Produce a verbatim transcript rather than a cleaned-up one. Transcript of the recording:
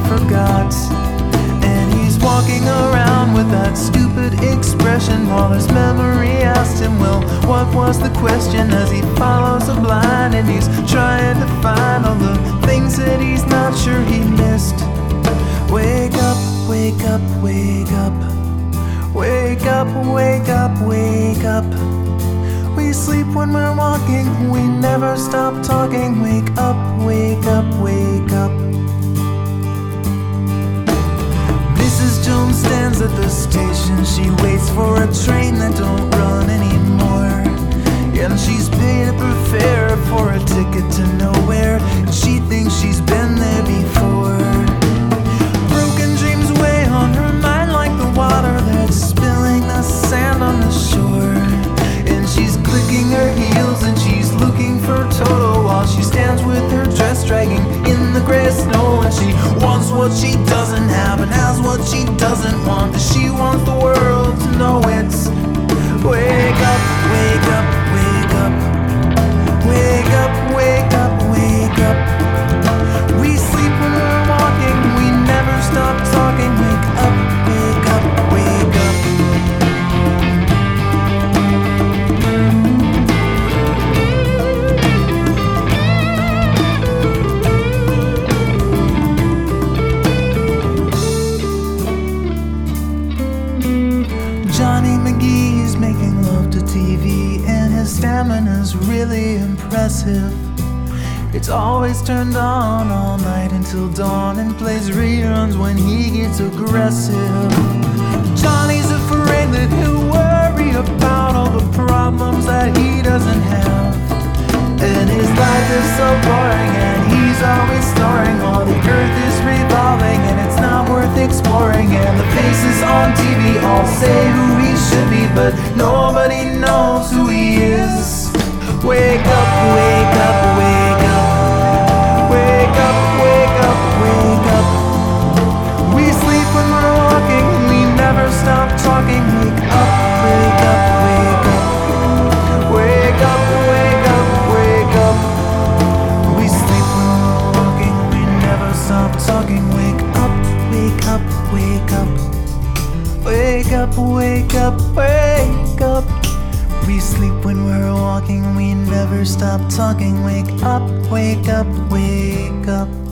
forgot. And he's walking around with that stupid expression while his memory asked him, well, what was the question? As he follows the blind and he's trying to find all the things that he's not sure he missed. Wake up, wake up, wake up. Wake up, wake up, wake up. We sleep when we're walking, we never stop talking. Wake up, wake up, wake up. Missus Jones stands at the station. She waits for a train that don't run anymore. And she's paid up her fare for a ticket to nowhere, and she thinks she's been there before. Broken dreams weigh on her mind like the water that's spilling the sand on the shore. And she's clicking her heels and she's looking for Toto while she stands with her dress dragging in the gray snow. And she wants what she doesn't have and has what she doesn't want, 'cause she wants the world to know it's wake up, wake up, wake up. Wake up, wake up, wake up. We sleep when we're walking, we never stop talking. Wake up, wake up, wake up. Johnny McGee's making love to T V, and his stamina's really impressive. It's always turned on all night until dawn, and plays reruns when he gets aggressive. Johnny's afraid that he'll worry about all the problems that he doesn't have. And his life is so boring, and he's always snoring while the earth is revolving, and it's not worth exploring. And the faces on T V all say who he should be, but nobody knows who he is. Wake up, wake up, wake up. Wake up, wake up, wake up. We sleep when we're walking, we never stop talking. Wake up, wake up, wake up. Wake up, wake up, wake up. We sleep when we're walking, we never stop talking. Wake up, wake up, wake up. Wake up, wake up, wake up. We sleep when we're walking, we never stop talking. Wake up, wake up, wake up.